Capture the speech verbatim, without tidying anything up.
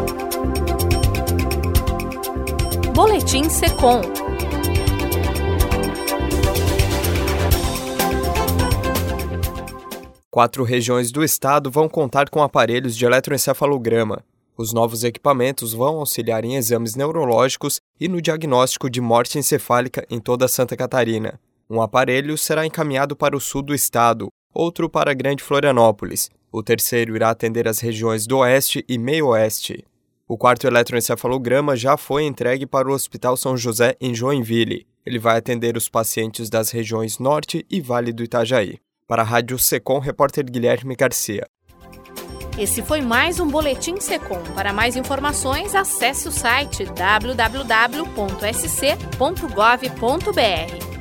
Boletim Secom. Quatro regiões do estado vão contar com aparelhos de eletroencefalograma. Os novos equipamentos vão auxiliar em exames neurológicos e no diagnóstico de morte encefálica em toda Santa Catarina. Um aparelho será encaminhado para o sul do estado, outro para a Grande Florianópolis. O terceiro irá atender as regiões do Oeste e Meio-Oeste. O quarto eletroencefalograma já foi entregue para o Hospital São José, em Joinville. Ele vai atender os pacientes das regiões Norte e Vale do Itajaí. Para a Rádio Secom, repórter Guilherme Garcia. Esse foi mais um Boletim Secom. Para mais informações, acesse o site w w w ponto s c ponto gov ponto b r.